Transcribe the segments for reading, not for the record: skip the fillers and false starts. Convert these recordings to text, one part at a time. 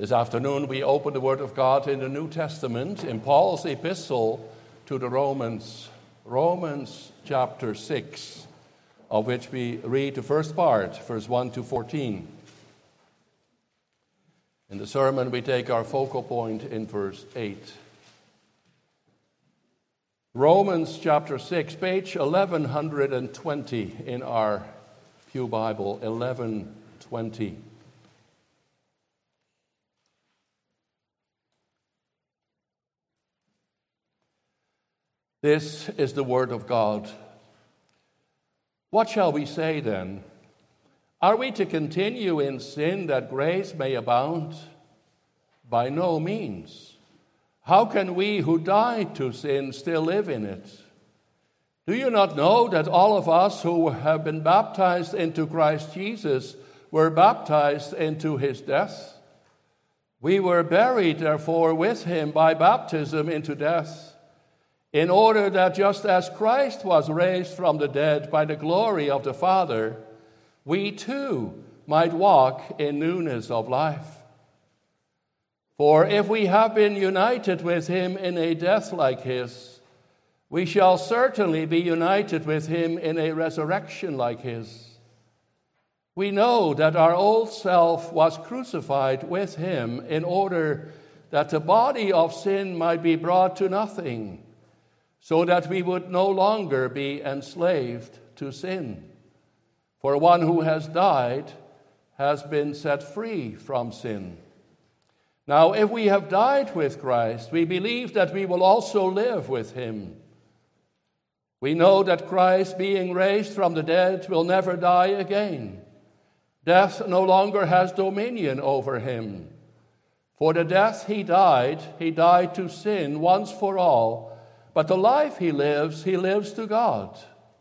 This afternoon we open the Word of God in the New Testament in Paul's epistle to the Romans, Romans chapter 6, of which we read the first part, verse 1 to 14. In the sermon we take our focal point in verse 8. Romans chapter 6, page 1120 in our Pew Bible, 1120. This is the word of God. What shall we say then? Are we to continue in sin that grace may abound? By no means. How can we who died to sin still live in it? Do you not know that all of us who have been baptized into Christ Jesus were baptized into his death? We were buried, therefore, with him by baptism into death, in order that just as Christ was raised from the dead by the glory of the Father, we too might walk in newness of life. For if we have been united with him in a death like his, we shall certainly be united with him in a resurrection like his. We know that our old self was crucified with him in order that the body of sin might be brought to nothing, so that we would no longer be enslaved to sin. For one who has died has been set free from sin. Now, if we have died with Christ, we believe that we will also live with him. We know that Christ, being raised from the dead, will never die again. Death no longer has dominion over him. For the death he died to sin once for all, but the life he lives to God.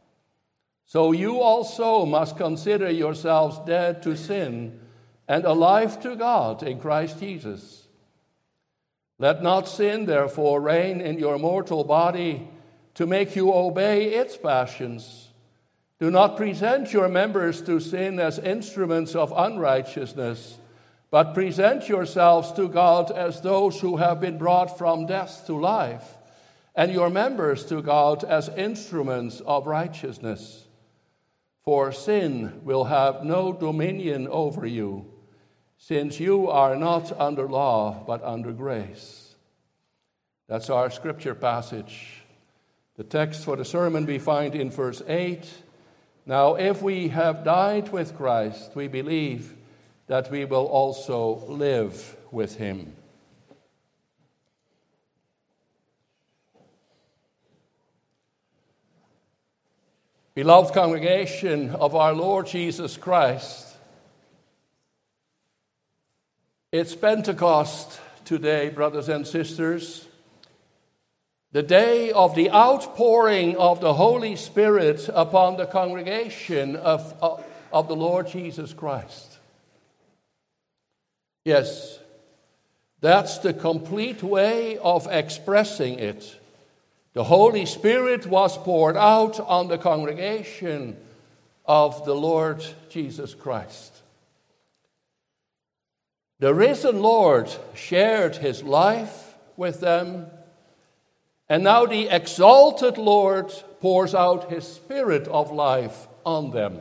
So you also must consider yourselves dead to sin and alive to God in Christ Jesus. Let not sin, therefore, reign in your mortal body to make you obey its passions. Do not present your members to sin as instruments of unrighteousness, but present yourselves to God as those who have been brought from death to life, and your members to God as instruments of righteousness. For sin will have no dominion over you, since you are not under law, but under grace. That's our scripture passage. The text for the sermon we find in verse 8. Now, if we have died with Christ, we believe that we will also live with him. Beloved congregation of our Lord Jesus Christ, it's Pentecost today, brothers and sisters, the day of the outpouring of the Holy Spirit upon the congregation of the Lord Jesus Christ. Yes, that's the complete way of expressing it. The Holy Spirit was poured out on the congregation of the Lord Jesus Christ. The risen Lord shared his life with them, and now the exalted Lord pours out his Spirit of life on them.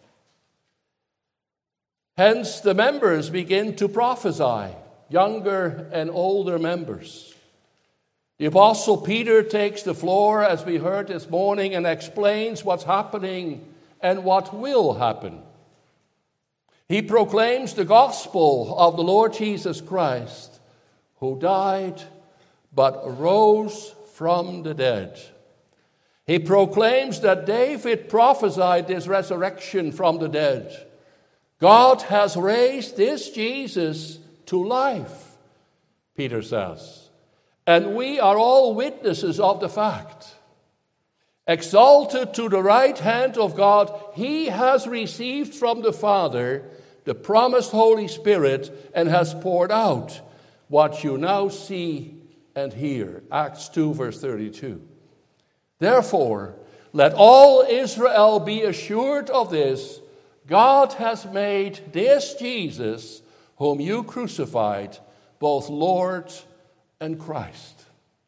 Hence, the members begin to prophesy, younger and older members. The Apostle Peter takes the floor, as we heard this morning, and explains what's happening and what will happen. He proclaims the gospel of the Lord Jesus Christ, who died but rose from the dead. He proclaims that David prophesied this resurrection from the dead. God has raised this Jesus to life, Peter says. And we are all witnesses of the fact. Exalted to the right hand of God, he has received from the Father the promised Holy Spirit and has poured out what you now see and hear. Acts 2, verse 32. Therefore, let all Israel be assured of this: God has made this Jesus, whom you crucified, both Lord and Christ.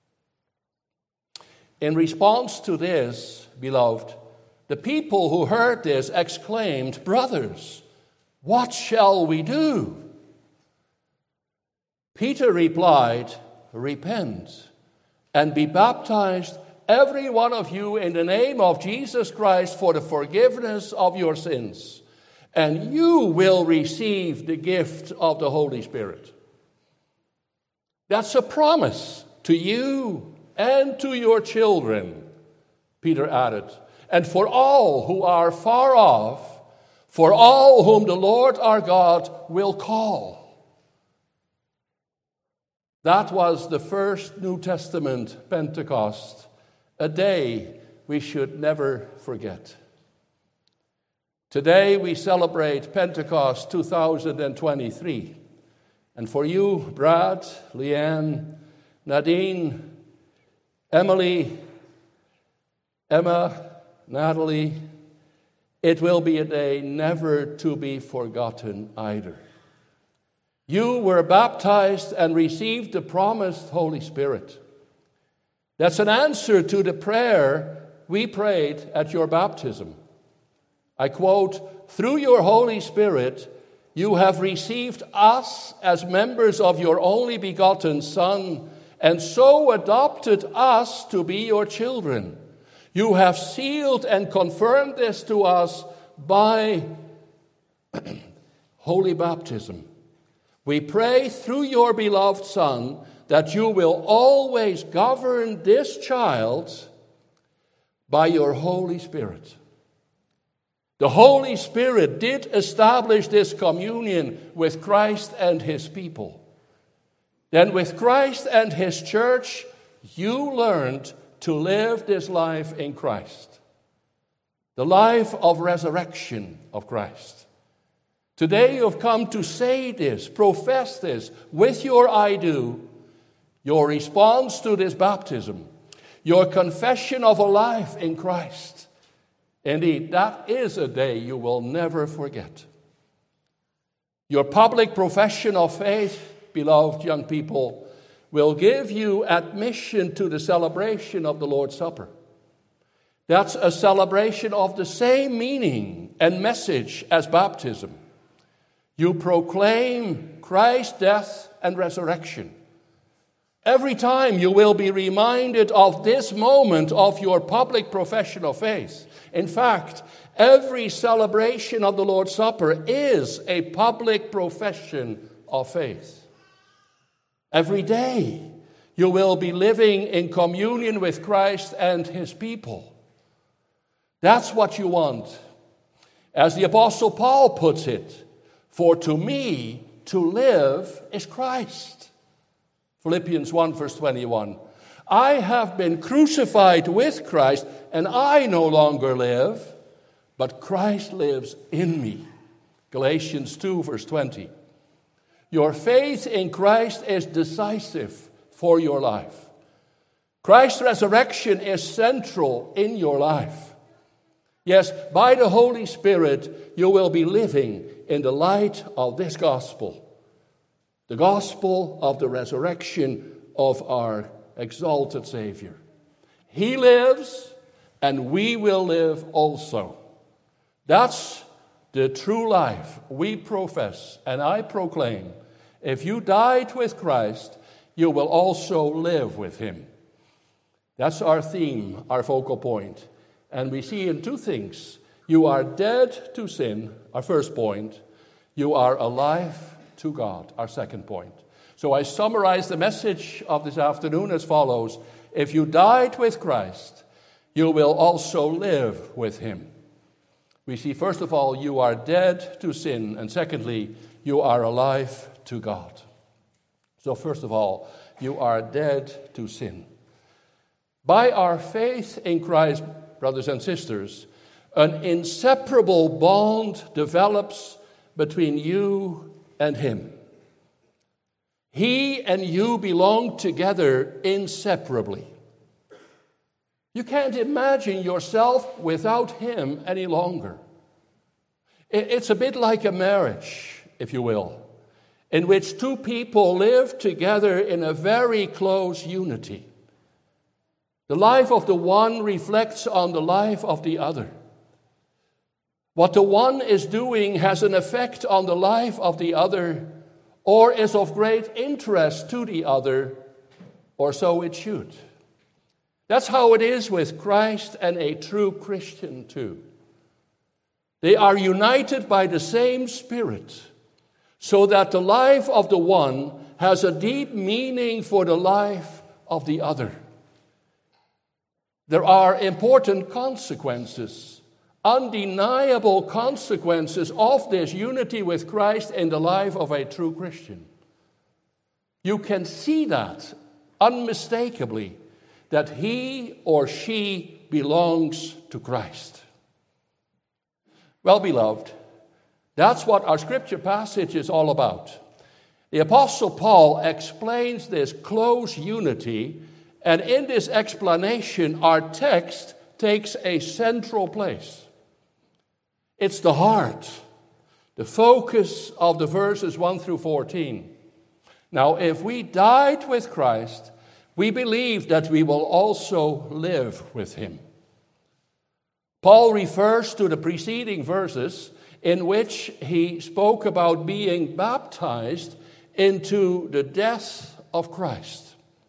In response to this, beloved, the people who heard this exclaimed, "Brothers, what shall we do?" Peter replied, "Repent and be baptized, every one of you, in the name of Jesus Christ for the forgiveness of your sins, and you will receive the gift of the Holy Spirit." That's a promise to you and to your children, Peter added, and for all who are far off, for all whom the Lord our God will call. That was the first New Testament Pentecost, a day we should never forget. Today we celebrate Pentecost 2023. And for you, Brad, Leanne, Nadine, Emily, Emma, Natalie, it will be a day never to be forgotten either. You were baptized and received the promised Holy Spirit. That's an answer to the prayer we prayed at your baptism. I quote, "Through your Holy Spirit, you have received us as members of your only begotten Son, and so adopted us to be your children. You have sealed and confirmed this to us by holy baptism. We pray through your beloved Son that you will always govern this child by your Holy Spirit." The Holy Spirit did establish this communion with Christ and his people. Then with Christ and his church, you learned to live this life in Christ, the life of resurrection of Christ. Today you have come to say this, profess this with your "I do," your response to this baptism, your confession of a life in Christ. Indeed, that is a day you will never forget. Your public profession of faith, beloved young people, will give you admission to the celebration of the Lord's Supper. That's a celebration of the same meaning and message as baptism. You proclaim Christ's death and resurrection. Every time you will be reminded of this moment of your public profession of faith. In fact, every celebration of the Lord's Supper is a public profession of faith. Every day you will be living in communion with Christ and his people. That's what you want. As the Apostle Paul puts it, "For to me, to live is Christ." Philippians 1, verse 21. "I have been crucified with Christ, and I no longer live, but Christ lives in me." Galatians 2, verse 20. Your faith in Christ is decisive for your life. Christ's resurrection is central in your life. Yes, by the Holy Spirit, you will be living in the light of this gospel, the gospel of the resurrection of our exalted Savior. He lives, and we will live also. That's the true life we profess, and I proclaim. If you died with Christ, you will also live with him. That's our theme, our focal point. And we see in two things. You are dead to sin, our first point. You are alive to God, our second point. So I summarize the message of this afternoon as follows. If you died with Christ, you will also live with him. We see, first of all, you are dead to sin. And secondly, you are alive to God. So first of all, you are dead to sin. By our faith in Christ, brothers and sisters, an inseparable bond develops between you and him. He and you belong together inseparably. You can't imagine yourself without him any longer. It's a bit like a marriage, if you will. in which two people live together in a very close unity. The life of the one reflects on the life of the other. What the one is doing has an effect on the life of the other, or is of great interest to the other, or so it should. That's how it is with Christ and a true Christian too. They are united by the same Spirit, so that the life of the one has a deep meaning for the life of the other. There are important consequences, undeniable consequences of this unity with Christ in the life of a true Christian. You can see that unmistakably, that he or she belongs to Christ. Well, beloved, that's what our scripture passage is all about. The Apostle Paul explains this close unity, and in this explanation, our text takes a central place. It's the heart, the focus of the verses 1 through 14. Now, if we died with Christ, we believe that we will also live with him. Paul refers to the preceding verses in which he spoke about being baptized into the death of Christ.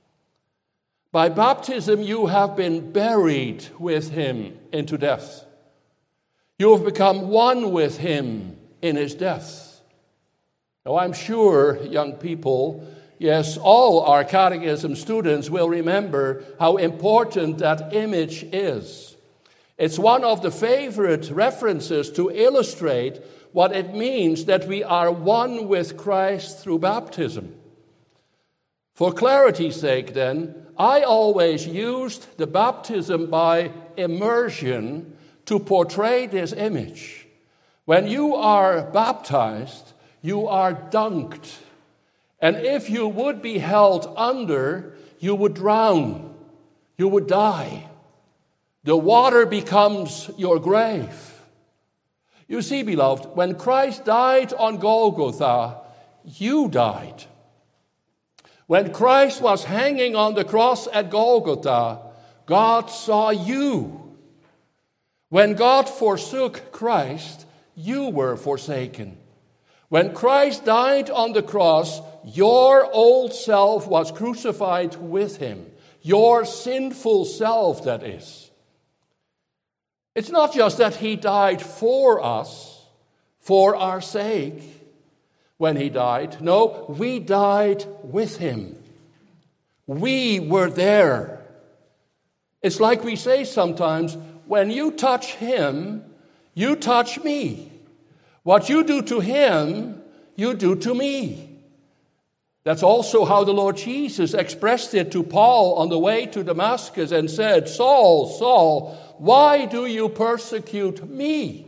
By baptism, you have been buried with him into death. You have become one with him in his death. Now, I'm sure, young people, yes, all our catechism students will remember how important that image is. It's one of the favorite references to illustrate what it means that we are one with Christ through baptism. For clarity's sake, then, I always used the baptism by immersion to portray this image. When you are baptized, you are dunked. And if you would be held under, you would drown. You would die. The water becomes your grave. You see, beloved, when Christ died on Golgotha, you died. When Christ was hanging on the cross at Golgotha, God saw you. When God forsook Christ, you were forsaken. When Christ died on the cross, your old self was crucified with him. Your sinful self, that is. It's not just that he died for us, for our sake, when he died. No, we died with him. We were there. It's like we say sometimes, when you touch him, you touch me. What you do to him, you do to me. That's also how the Lord Jesus expressed it to Paul on the way to Damascus and said, Saul, Saul, why do you persecute me?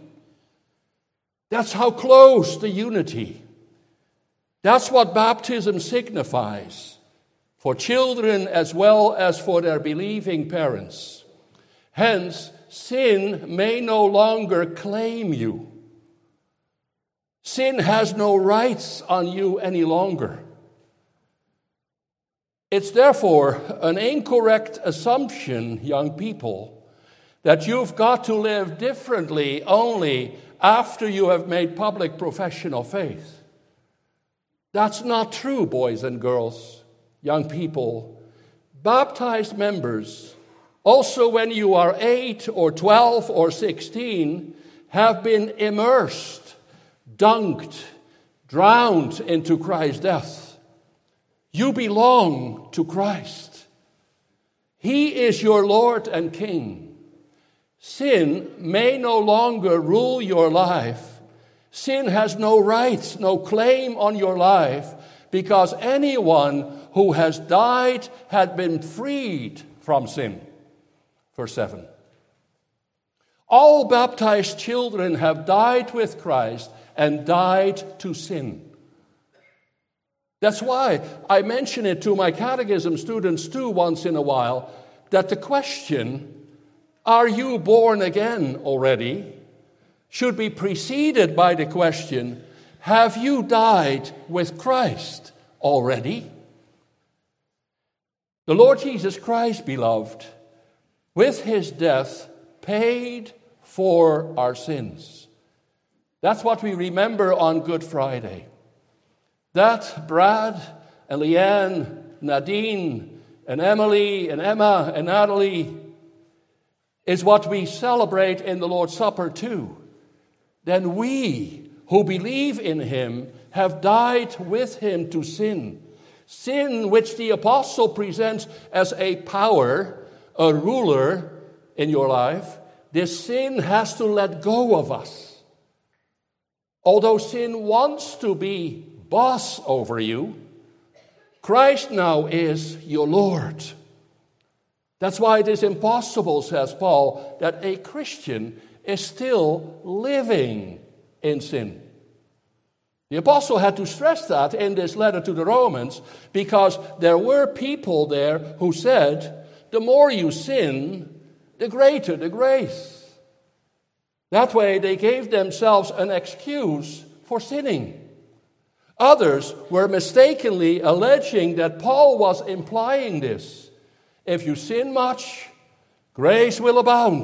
That's how close the unity. That's what baptism signifies for children as well as for their believing parents. Hence, sin may no longer claim you. Sin has no rights on you any longer. It's therefore an incorrect assumption, young people, that you've got to live differently only after you have made public profession of faith. That's not true, boys and girls, young people. Baptized members, also when you are 8 or 12 or 16, have been immersed, dunked, drowned into Christ's death. You belong to Christ. He is your Lord and King. Sin may no longer rule your life. Sin has no rights, no claim on your life, because anyone who has died had been freed from sin. Verse 7. All baptized children have died with Christ and died to sin. That's why I mention it to my catechism students too once in a while, that the question, are you born again already, should be preceded by the question, have you died with Christ already? The Lord Jesus Christ, beloved, with his death, paid for our sins. That's what we remember on Good Friday. That Brad and Leanne, Nadine and Emily and Emma and Natalie is what we celebrate in the Lord's Supper too. Then we who believe in him have died with him to sin. Sin which the apostle presents as a power, a ruler in your life. This sin has to let go of us. Although sin wants to be boss over you, Christ now is your Lord. That's why it is impossible, says Paul, that a Christian is still living in sin. The apostle had to stress that in this letter to the Romans because there were people there who said, the more you sin, the greater the grace. That way they gave themselves an excuse for sinning. Others were mistakenly alleging that Paul was implying this. If you sin much, grace will abound.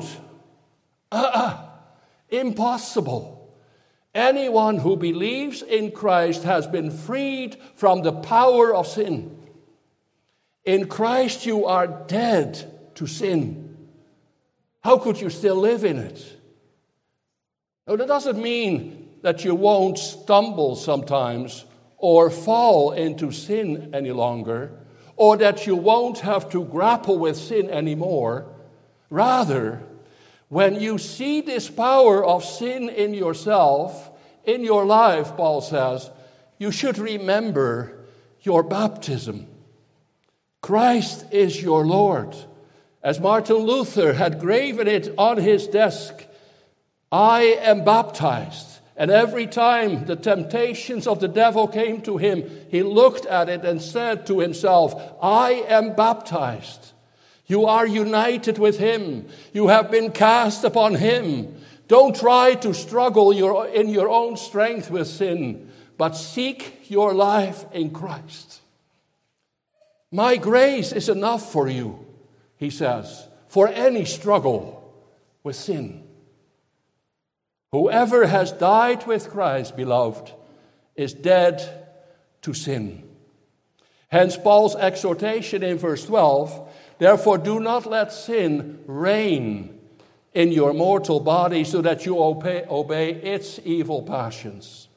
Impossible. Anyone who believes in Christ has been freed from the power of sin. In Christ you are dead to sin. How could you still live in it? Now, that doesn't mean that you won't stumble sometimes or fall into sin any longer, or that you won't have to grapple with sin anymore. Rather, when you see this power of sin in yourself, in your life, Paul says, you should remember your baptism. Christ is your Lord. As Martin Luther had graven it on his desk, I am baptized. And every time the temptations of the devil came to him, he looked at it and said to himself, I am baptized. You are united with him. You have been cast upon him. Don't try to struggle in your own strength with sin, but seek your life in Christ. My grace is enough for you, he says, for any struggle with sin. Whoever has died with Christ, beloved, is dead to sin. Hence Paul's exhortation in verse 12, therefore do not let sin reign in your mortal body so that you obey its evil passions.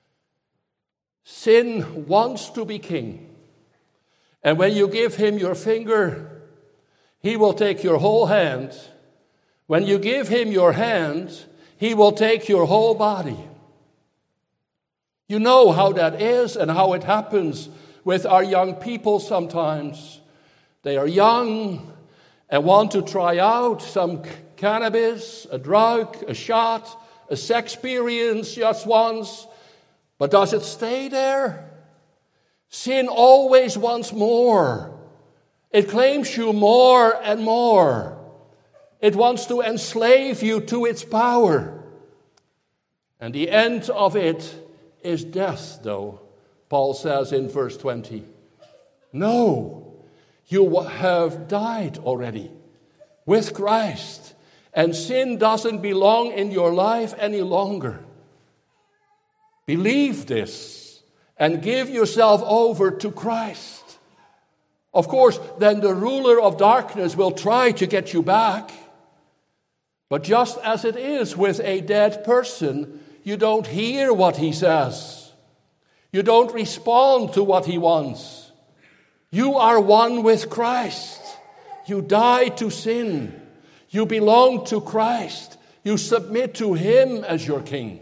Sin wants to be king. And when you give him your finger, he will take your whole hand. When you give him your hand, he will take your whole body. You know how that is and how it happens with our young people sometimes. They are young and want to try out some cannabis, a drug, a shot, a sex experience just once. But does it stay there? Sin always wants more. It claims you more and more. It wants to enslave you to its power. And the end of it is death, though, Paul says in verse 20. No, you have died already with Christ, and sin doesn't belong in your life any longer. Believe this and give yourself over to Christ. Of course, then the ruler of darkness will try to get you back. But just as it is with a dead person, you don't hear what he says. You don't respond to what he wants. You are one with Christ. You die to sin. You belong to Christ. You submit to him as your king.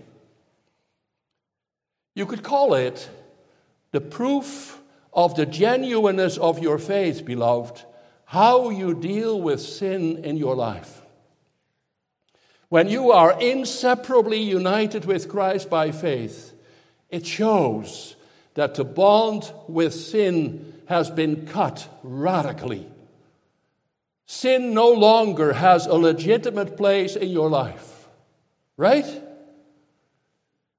You could call it the proof of the genuineness of your faith, beloved, how you deal with sin in your life. When you are inseparably united with Christ by faith, it shows that the bond with sin has been cut radically. Sin no longer has a legitimate place in your life, right?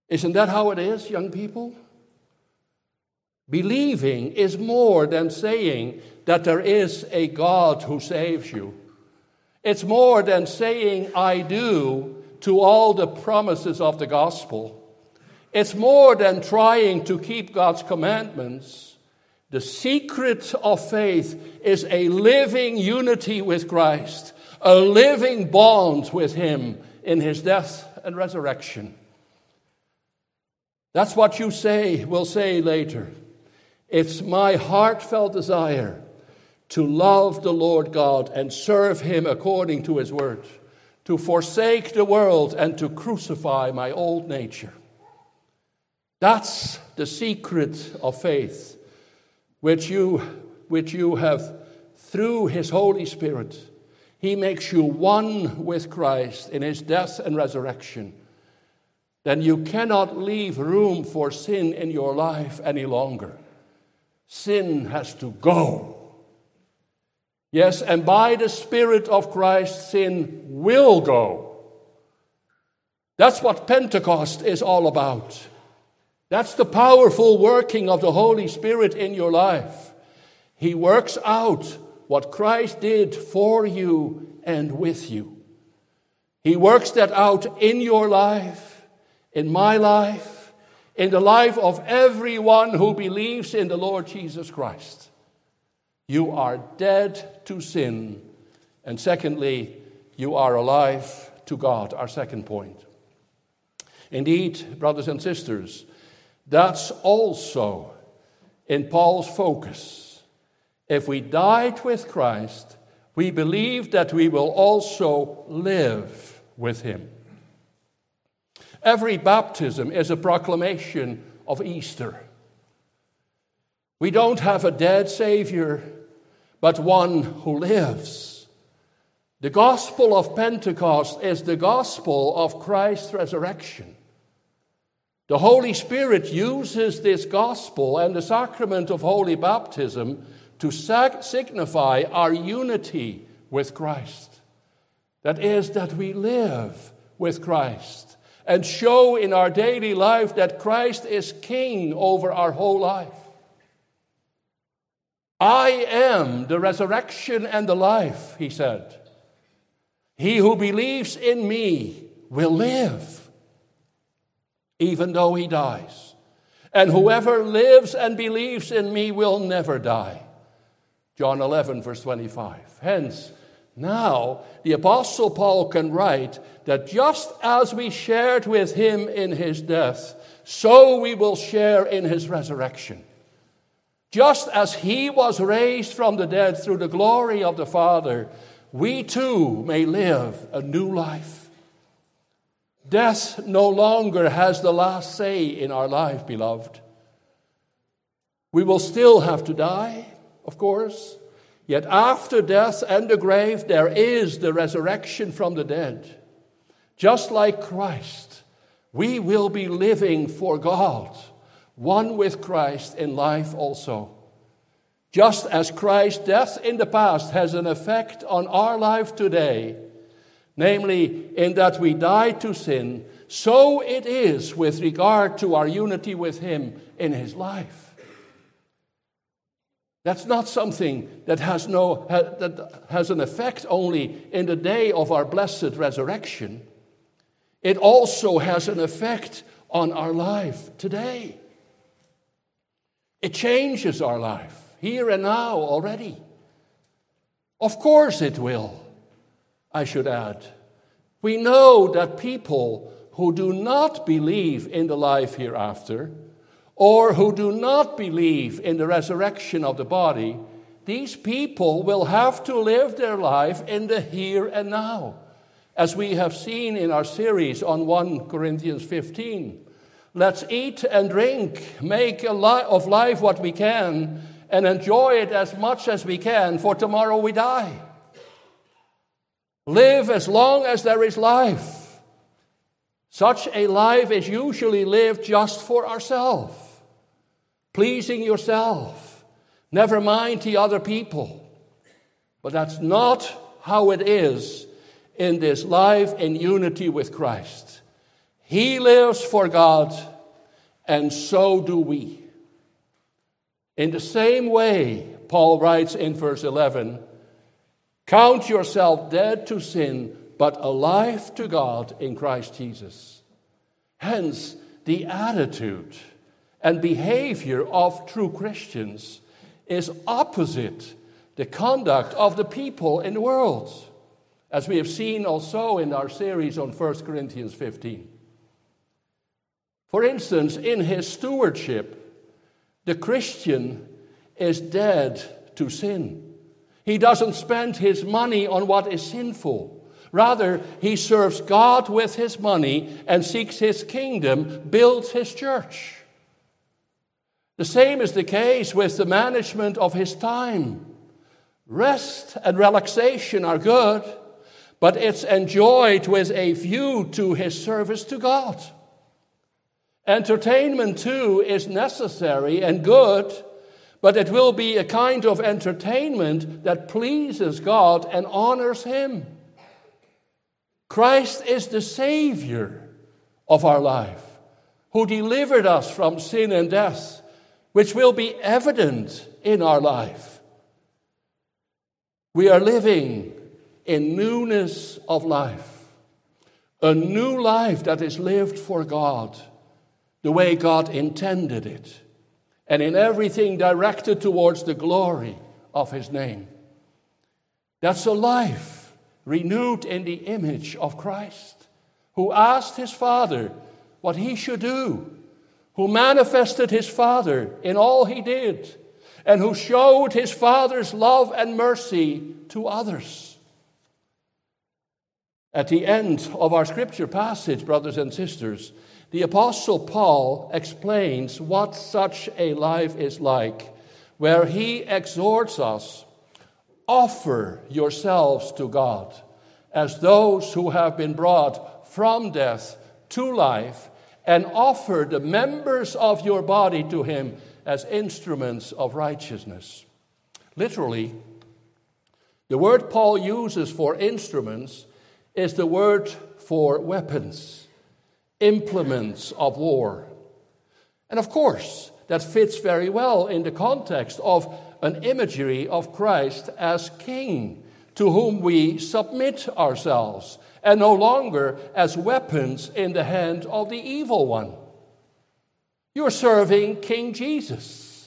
Isn't that how it is, young people? Believing is more than saying that there is a God who saves you. It's more than saying I do to all the promises of the gospel. It's more than trying to keep God's commandments. The secret of faith is a living unity with Christ, a living bond with Him in His death and resurrection. That's what you will say later. It's my heartfelt desire to love the Lord God and serve Him according to His word, to forsake the world and to crucify my old nature. That's the secret of faith, which you have through His Holy Spirit. He makes you one with Christ in His death and resurrection. Then you cannot leave room for sin in your life any longer. Sin has to go. Yes, and by the Spirit of Christ, sin will go. That's what Pentecost is all about. That's the powerful working of the Holy Spirit in your life. He works out what Christ did for you and with you. He works that out in your life, in my life, in the life of everyone who believes in the Lord Jesus Christ. You are dead to sin. And secondly, you are alive to God, our second point. Indeed, brothers and sisters, that's also in Paul's focus. If we died with Christ, we believe that we will also live with Him. Every baptism is a proclamation of Easter. We don't have a dead Savior, but one who lives. The gospel of Pentecost is the gospel of Christ's resurrection. The Holy Spirit uses this gospel and the sacrament of holy baptism to signify our unity with Christ. That is, that we live with Christ and show in our daily life that Christ is King over our whole life. I am the resurrection and the life, He said. He who believes in me will live, even though he dies. And whoever lives and believes in me will never die. John 11, verse 25. Hence, now the Apostle Paul can write that just as we shared with Him in His death, so we will share in His resurrection. Just as He was raised from the dead through the glory of the Father, we too may live a new life. Death no longer has the last say in our life, beloved. We will still have to die, of course. Yet after death and the grave, there is the resurrection from the dead. Just like Christ, we will be living for God, one with Christ in life also. Just as Christ's death in the past has an effect on our life today, namely in that we died to sin, so it is with regard to our unity with Him in His life. That's not something that has an effect only in the day of our blessed resurrection. It also has an effect on our life today. It changes our life, here and now already. Of course it will, I should add. We know that people who do not believe in the life hereafter, or who do not believe in the resurrection of the body, these people will have to live their life in the here and now, as we have seen in our series on 1 Corinthians 15. Let's eat and drink, make of life what we can, and enjoy it as much as we can, for tomorrow we die. Live as long as there is life. Such a life is usually lived just for ourselves, pleasing yourself, never mind the other people. But that's not how it is in this life in unity with Christ. He lives for God, and so do we. In the same way, Paul writes in verse 11, count yourself dead to sin, but alive to God in Christ Jesus. Hence, the attitude and behavior of true Christians is opposite the conduct of the people in the world, as we have seen also in our series on 1 Corinthians 15. For instance, in his stewardship, the Christian is dead to sin. He doesn't spend his money on what is sinful. Rather, he serves God with his money and seeks his kingdom, builds his church. The same is the case with the management of his time. Rest and relaxation are good, but it's enjoyed with a view to his service to God. Entertainment, too, is necessary and good, but it will be a kind of entertainment that pleases God and honors him. Christ is the Savior of our life, who delivered us from sin and death, which will be evident in our life. We are living in newness of life, a new life that is lived for God, the way God intended it, and in everything directed towards the glory of his name. That's a life renewed in the image of Christ, who asked his Father what he should do, who manifested his Father in all he did, and who showed his Father's love and mercy to others. At the end of our scripture passage, brothers and sisters, the Apostle Paul explains what such a life is like, where he exhorts us, offer yourselves to God as those who have been brought from death to life, and offer the members of your body to him as instruments of righteousness. Literally, the word Paul uses for instruments is the word for weapons, implements of war. And of course, that fits very well in the context of an imagery of Christ as King, to whom we submit ourselves, and no longer as weapons in the hand of the evil one. You're serving King Jesus,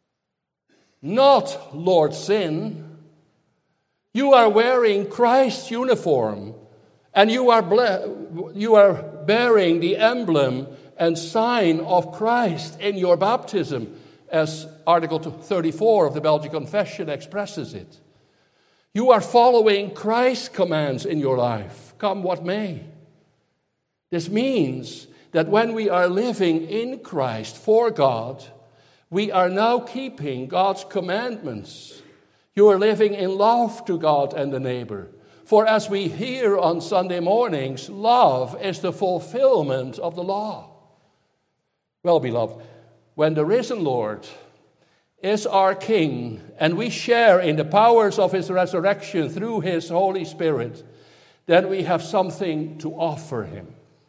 not Lord Sin. You are wearing Christ's uniform, and you are bearing the emblem and sign of Christ in your baptism, as Article 34 of the Belgian Confession expresses it. You are following Christ's commands in your life, come what may. This means that when we are living in Christ for God, we are now keeping God's commandments. You are living in love to God and the neighbor. For as we hear on Sunday mornings, love is the fulfillment of the law. Well, beloved, when the risen Lord is our King, and we share in the powers of his resurrection through his Holy Spirit, then we have something to offer him.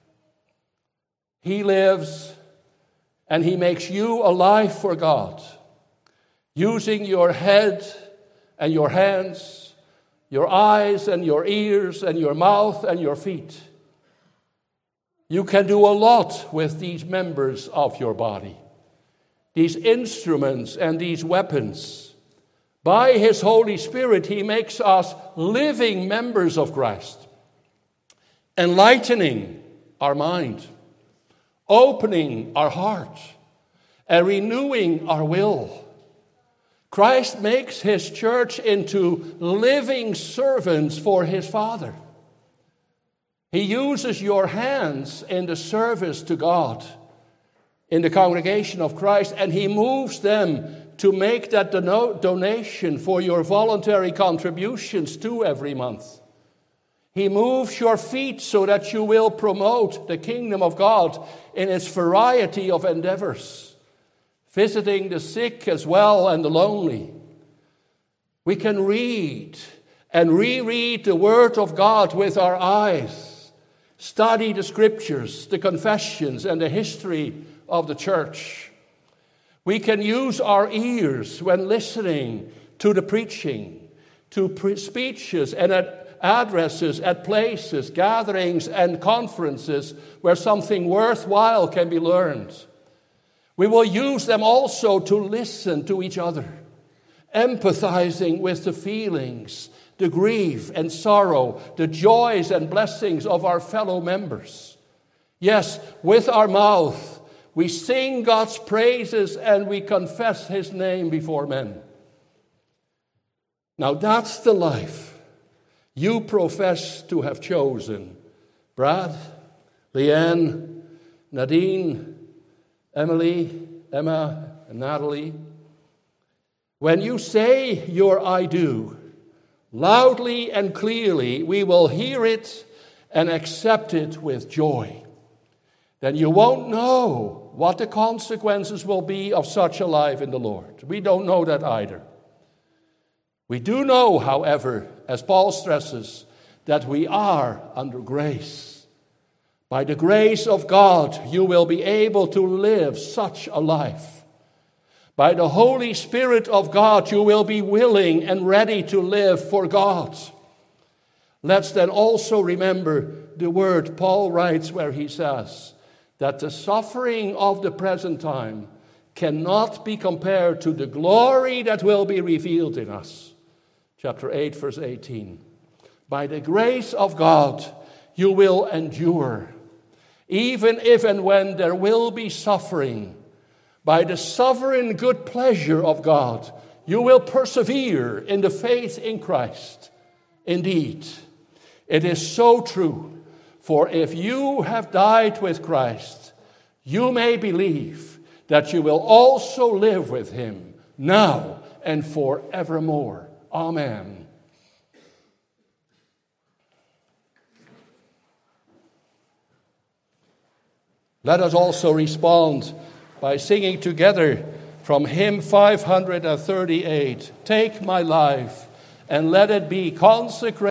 He lives, and he makes you alive for God, using your head and your hands, your eyes and your ears and your mouth and your feet. You can do a lot with these members of your body, these instruments and these weapons. By his Holy Spirit, he makes us living members of Christ, enlightening our mind, opening our heart, and renewing our will. Christ makes his church into living servants for his Father. He uses your hands in the service to God in the congregation of Christ, and he moves them to make that donation for your voluntary contributions too every month. He moves your feet so that you will promote the kingdom of God in its variety of endeavors, visiting the sick as well and the lonely. We can read and reread the Word of God with our eyes, Study the scriptures, the confessions, and the history of the church. We can use our ears when listening to the preaching, to speeches and addresses at places, gatherings, and conferences where something worthwhile can be learned. We will use them also to listen to each other, empathizing with the feelings, the grief and sorrow, the joys and blessings of our fellow members. Yes, with our mouth, we sing God's praises and we confess His name before men. Now that's the life you profess to have chosen. Brad, Leanne, Nadine, Emily, Emma, and Natalie. When you say your I do, loudly and clearly, we will hear it and accept it with joy. Then you won't know what the consequences will be of such a life in the Lord. We don't know that either. We do know, however, as Paul stresses, that we are under grace. By the grace of God, you will be able to live such a life. By the Holy Spirit of God, you will be willing and ready to live for God. Let's then also remember the word Paul writes where he says that the suffering of the present time cannot be compared to the glory that will be revealed in us. Chapter 8, verse 18. By the grace of God, you will endure, even if and when there will be suffering. By the sovereign good pleasure of God, you will persevere in the faith in Christ. Indeed, it is so true. For if you have died with Christ, you may believe that you will also live with Him now and forevermore. Amen. Let us also respond by singing together from hymn 538, "Take my life and let it be consecrated."